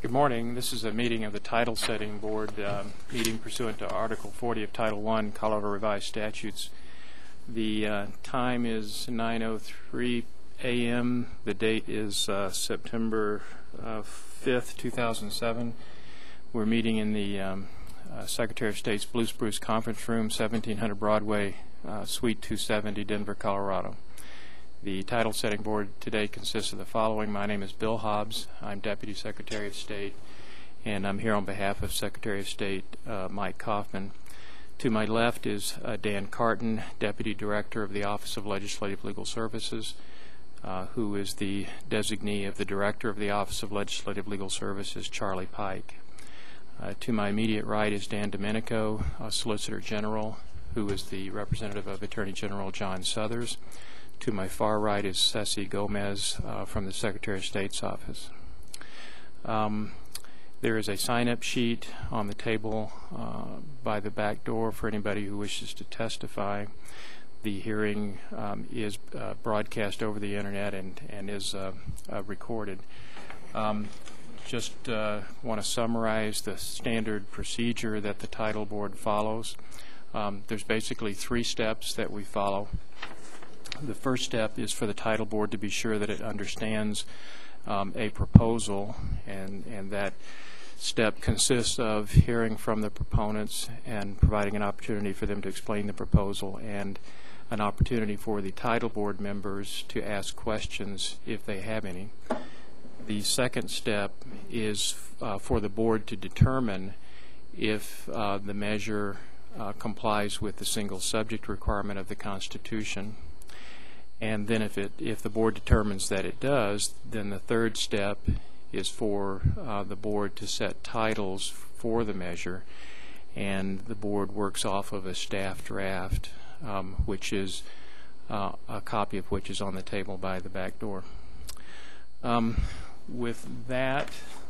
Good morning. This is a meeting of the Title Setting Board, meeting pursuant to Article 40 of Title I, Colorado Revised Statutes. The time is 9:03 a.m. The date is September 5th, 2007. We're meeting in the Secretary of State's Blue Spruce Conference Room, 1700 Broadway, Suite 270, Denver, Colorado. The Title Setting Board today consists of the following. My name is Bill Hobbs. I'm Deputy Secretary of State, and I'm here on behalf of Secretary of State Mike Kaufman. To my left is Dan Carton, Deputy Director of the Office of Legislative Legal Services, who is the designee of the Director of the Office of Legislative Legal Services, Charlie Pike. To my immediate right is Dan Domenico, Solicitor General, who is the representative of Attorney General John Suthers. To my far right is Ceci Gomez from the Secretary of State's office. There is a sign-up sheet on the table by the back door for anybody who wishes to testify. The hearing is broadcast over the internet and is recorded. Just want to summarize the standard procedure that the Title Board follows. There's basically 3 steps that we follow. The first step is for the Title Board to be sure that it understands a proposal, and that step consists of hearing from the proponents and providing an opportunity for them to explain the proposal and an opportunity for the Title Board members to ask questions if they have any. The second step is for the Board to determine if the measure complies with the single subject requirement of the Constitution. And then if the Board determines that it does, then the third step is for the Board to set titles for the measure, and the Board works off of a staff draft, which is a copy of which is on the table by the back door. With that,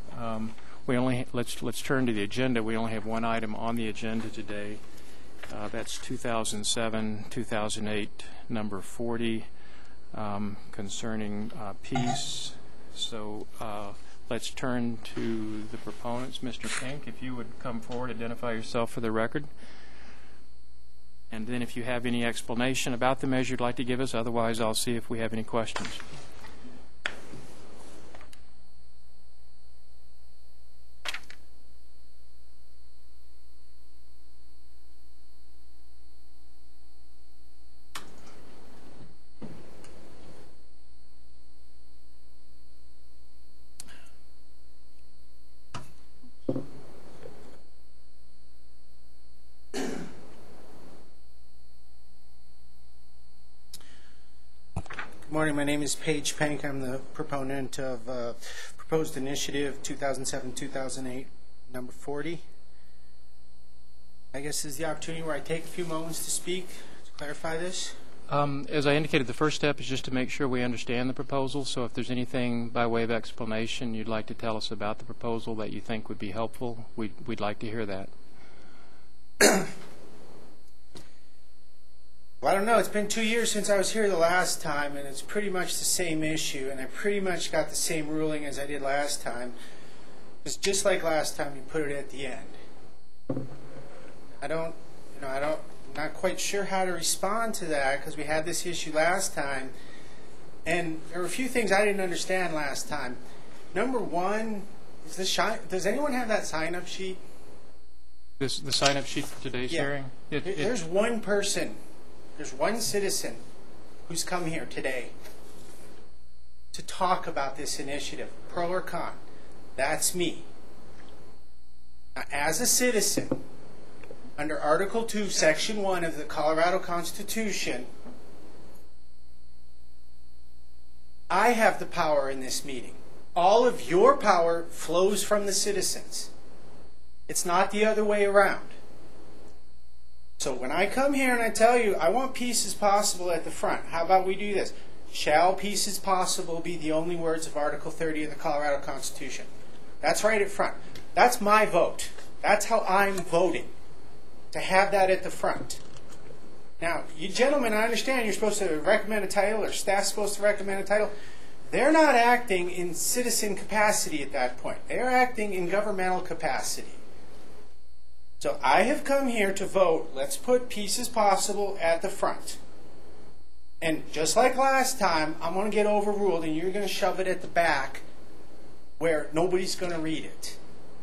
let's turn to the agenda. We only have one item on the agenda today. That's 2007-2008 number 40 concerning peace. So let's turn to the proponents. Mr. Pink, if you would come forward, identify yourself for the record. And then if you have any explanation about the measure you'd like to give us, otherwise I'll see if we have any questions. Good morning. My name is Paige Pank. I'm the proponent of proposed initiative 2007-2008, number 40. I guess this is the opportunity where I take a few moments to speak to clarify this. As I indicated, the first step is just to make sure we understand the proposal. So if there's anything by way of explanation you'd like to tell us about the proposal that you think would be helpful, we'd like to hear that. Well, I don't know. It's been 2 years since I was here the last time, and it's pretty much the same issue, and I pretty much got the same ruling as I did last time. It's just like last time, you put it at the end. I'm not quite sure how to respond to that because we had this issue last time, and there were a few things I didn't understand last time. Number one, does anyone have that sign-up sheet? The sign-up sheet for today's hearing? There's one person. There's one citizen who's come here today to talk about this initiative, pro or con. That's me. Now, as a citizen, under Article 2, Section 1 of the Colorado Constitution, I have the power in this meeting. All of your power flows from the citizens. It's not the other way around. So when I come here and I tell you, I want peace as possible at the front, how about we do this? Shall peace as possible be the only words of Article 30 of the Colorado Constitution? That's right at front. That's my vote. That's how I'm voting, to have that at the front. Now, you gentlemen, I understand you're supposed to recommend a title, or staff's supposed to recommend a title. they're not acting in citizen capacity at that point. They're acting in governmental capacity. So I have come here to vote, let's put Pieces Possible at the front. And just like last time, I'm going to get overruled and you're going to shove it at the back where nobody's going to read it.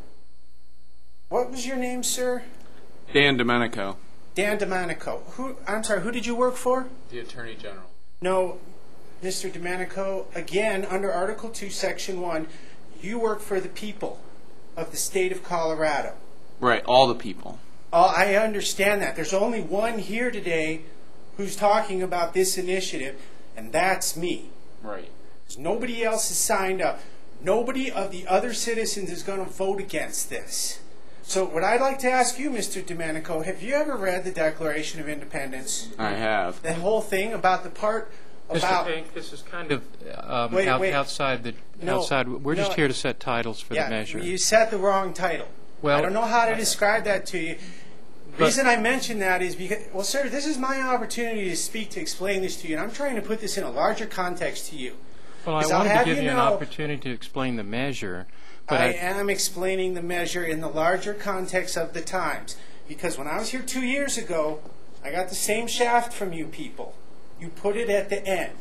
What was your name, sir? Dan Domenico. Dan Domenico. I'm sorry, who did you work for? The Attorney General. No, Mr. Domenico, again, under Article 2, Section 1, you work for the people of the state of Colorado. Right, all the people. I understand that. There's only one here today who's talking about this initiative, and that's me. Right. Because nobody else has signed up. Nobody of the other citizens is going to vote against this. So what I'd like to ask you, Mr. Domenico, have you ever read the Declaration of Independence? I have. The whole thing about the part about... Mr. Pink, this is kind of Wait. outside the... No, outside. We're just no. here to set titles for the measure. You set the wrong title. Well, I don't know how to describe that to you. The reason I mention that is because, well, sir, this is my opportunity to speak, to explain this to you, and I'm trying to put this in a larger context to you. Well, I 'Cause I'll wanted to have give you you an know- opportunity to explain the measure, but I am explaining the measure in the larger context of the times. Because when I was here 2 years ago, I got the same shaft from you people. You put it at the end.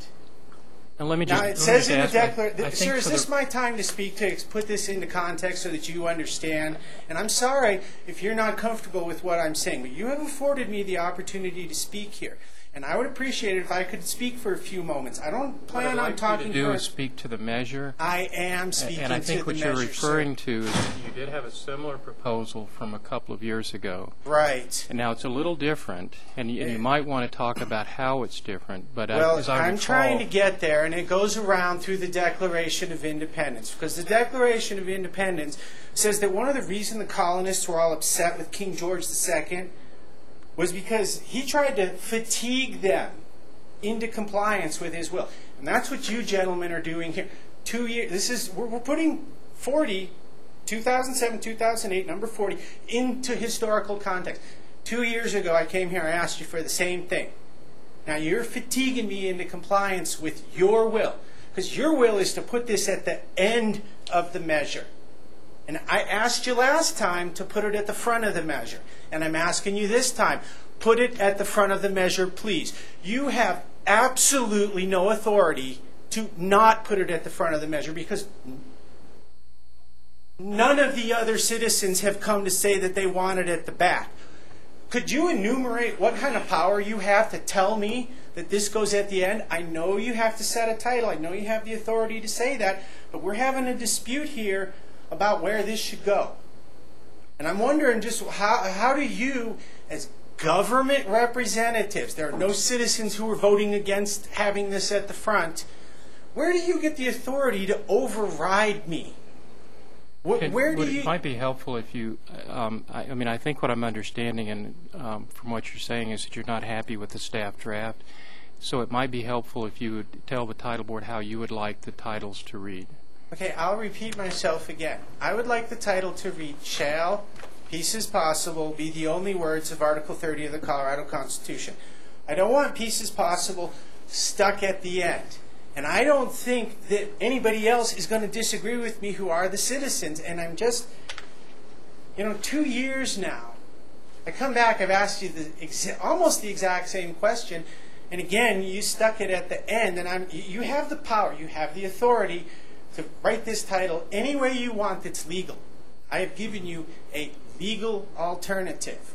and let me just... Now, let it me says just in the ask, I declaration, think sir, is for this the- my time to speak, to put this into context so that you understand? And I'm sorry if you're not comfortable with what I'm saying, but you have afforded me the opportunity to speak here. And I would appreciate it if I could speak for a few moments. I don't What plan I'd on like talking you to do for... is speak to the measure. I am speaking And I to think the what measure, you're referring sir. to is you did have a similar proposal from a couple of years ago. Right. And now it's a little different, and you might want to talk about how it's different. But Well, as I I'm recall, trying to get there, and it goes around through the Declaration of Independence. Because the Declaration of Independence says that one of the reasons the colonists were all upset with King George II was because he tried to fatigue them into compliance with his will. And that's what you gentlemen are doing here. 2 years, this is, we're putting 40, 2007, 2008, number 40, into historical context. 2 years ago, I came here, I asked you for the same thing. Now you're fatiguing me into compliance with your will. Because your will is to put this at the end of the measure. And I asked you last time to put it at the front of the measure. And I'm asking you this time, put it at the front of the measure, please. You have absolutely no authority to not put it at the front of the measure because none of the other citizens have come to say that they want it at the back. Could you enumerate what kind of power you have to tell me that this goes at the end? I know you have to set a title. I know you have the authority to say that. But we're having a dispute here about where this should go. And I'm wondering just how do you, as government representatives, there are no citizens who are voting against having this at the front, where do you get the authority to override me? Where do you... It might be helpful if you, I mean, I think what I'm understanding and from what you're saying is that you're not happy with the staff draft. So it might be helpful if you would tell the title board how you would like the titles to read. Okay, I'll repeat myself again. I would like the title to read, Shall Pieces Possible be the only words of Article 30 of the Colorado Constitution. I don't want Pieces Possible stuck at the end. And I don't think that anybody else is going to disagree with me who are the citizens. And I'm just, 2 years now. I come back, I've asked you almost the exact same question. And again, you stuck it at the end. And you have the power, you have the authority to write this title any way you want that's legal. I have given you a legal alternative.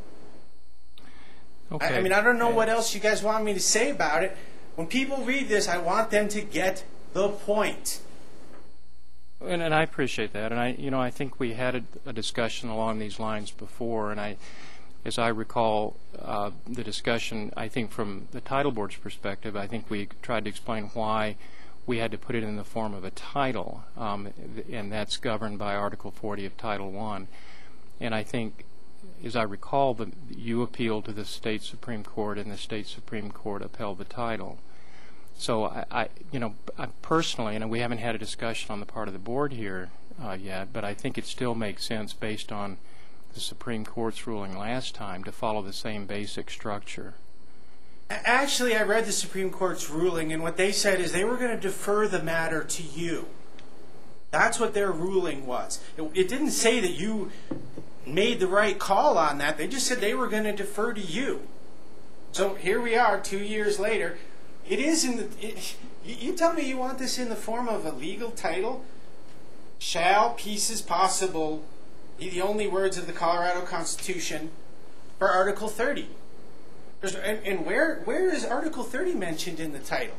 Okay. I don't know what else you guys want me to say about it. When people read this, I want them to get the point. And I appreciate that. And I think we had a discussion along these lines before. And as I recall the discussion, I think from the title board's perspective, I think we tried to explain why we had to put it in the form of a title, and that's governed by Article 40 of Title I. And I think, as I recall, you appealed to the state Supreme Court, and the state Supreme Court upheld the title. So I personally, and we haven't had a discussion on the part of the board here yet, but I think it still makes sense based on the Supreme Court's ruling last time to follow the same basic structure. Actually, I read the Supreme Court's ruling, and what they said is they were going to defer the matter to you. That's what their ruling was. It didn't say that you made the right call on that. They just said they were going to defer to you. So here we are 2 years later. It is in the... you tell me you want this in the form of a legal title? Shall pieces possible be the only words of the Colorado Constitution for Article 30? And where is Article 30 mentioned in the title?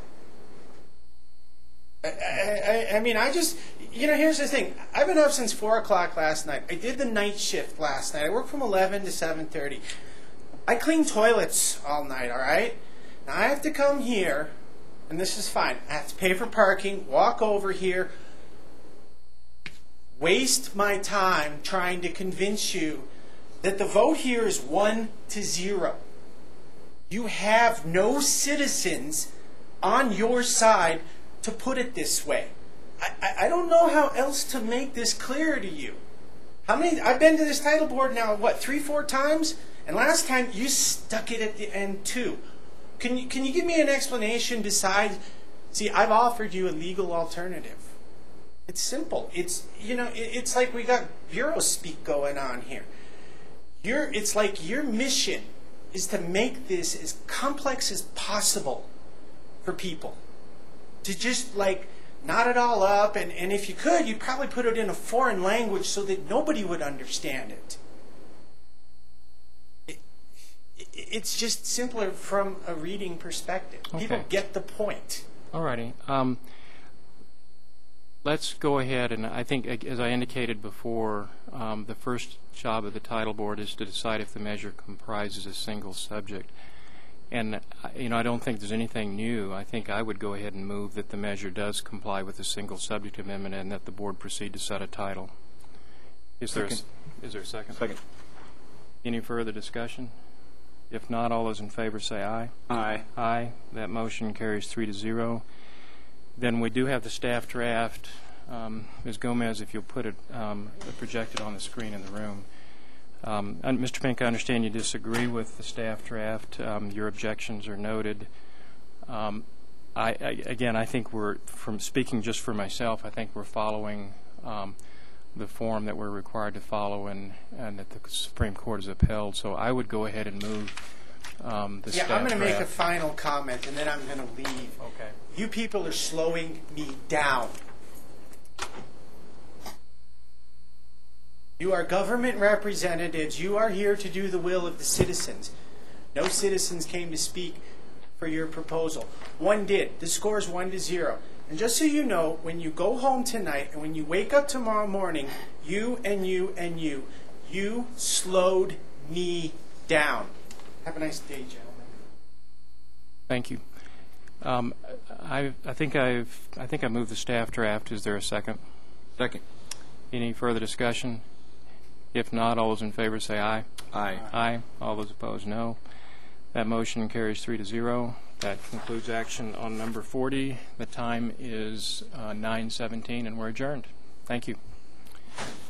I mean, I just, here's the thing. I've been up since 4 o'clock last night. I did the night shift last night. I worked from 11 to 7:30. I cleaned toilets all night, all right? Now I have to come here, and this is fine. I have to pay for parking, walk over here, waste my time trying to convince you that the vote here is 1-0. You have no citizens on your side, to put it this way. I don't know how else to make this clear to you. I've been to this title board now, 3-4 times? And last time you stuck it at the end too. Can you give me an explanation besides, see, I've offered you a legal alternative. It's simple. It's like we got bureau speak going on here. It's like your mission is to make this as complex as possible for people. To just knot it all up, and if you could, you'd probably put it in a foreign language so that nobody would understand it. It's just simpler from a reading perspective. Okay. People get the point. All righty. Let's go ahead, and I think, as I indicated before, the first job of the title board is to decide if the measure comprises a single subject. And, I don't think there's anything new. I think I would go ahead and move that the measure does comply with the single subject amendment and that the board proceed to set a title. Is there a second? Second. Any further discussion? If not, all those in favor say aye. Aye. Aye. That motion carries 3-0. Then we do have the staff draft. Ms. Gomez, if you'll put it projected on the screen in the room. And Mr. Pink, I understand you disagree with the staff draft. Your objections are noted. Again, I think from speaking just for myself, I think we're following the form that we're required to follow and that the Supreme Court has upheld. So I would go ahead and move the staff draft. I'm going to make a final comment, and then I'm going to leave. Okay. You people are slowing me down. You are government representatives. You are here to do the will of the citizens. No citizens came to speak for your proposal. One did. The score is 1-0. And just so you know, when you go home tonight and when you wake up tomorrow morning, you slowed me down. Have a nice day, gentlemen. Thank you. I think I moved the staff draft. Is there a second? Second. Any further discussion? If not, all those in favor say aye. Aye. Aye. All those opposed, no. That motion carries 3-0. That concludes action on number 40. The time is 9:17, and we're adjourned. Thank you.